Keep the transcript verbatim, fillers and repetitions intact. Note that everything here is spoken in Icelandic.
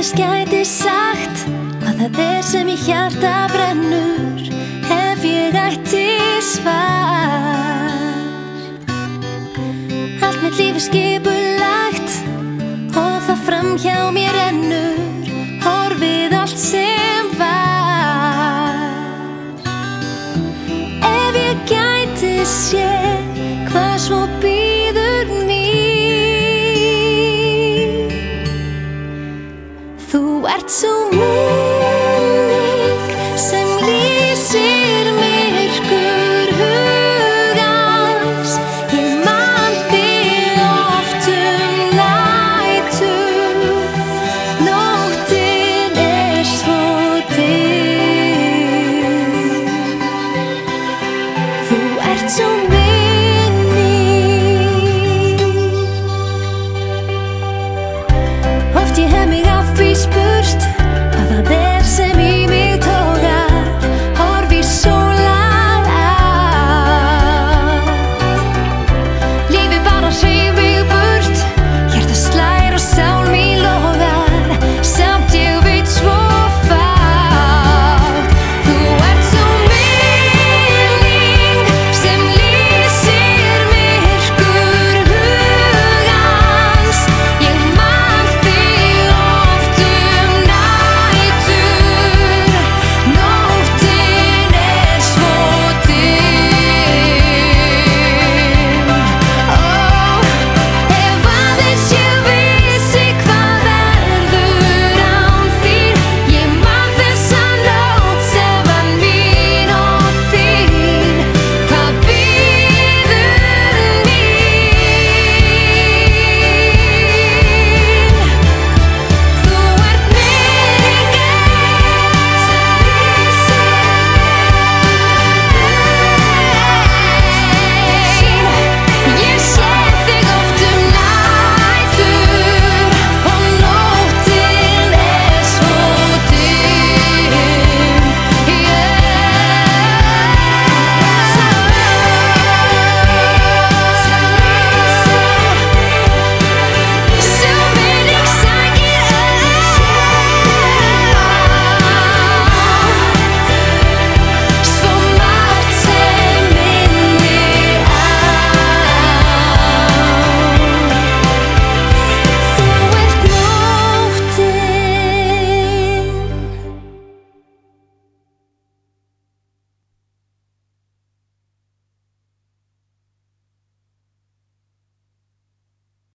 Hvers gæti sagt hvað það er sem í hjarta brennur ef ég ætti svar. Allt mitt líf er skipulagt og það framhjá mér rennur horfið allt sem var. Ef ég gæti séð hvað svo bíður mín. Þú ert svo mín.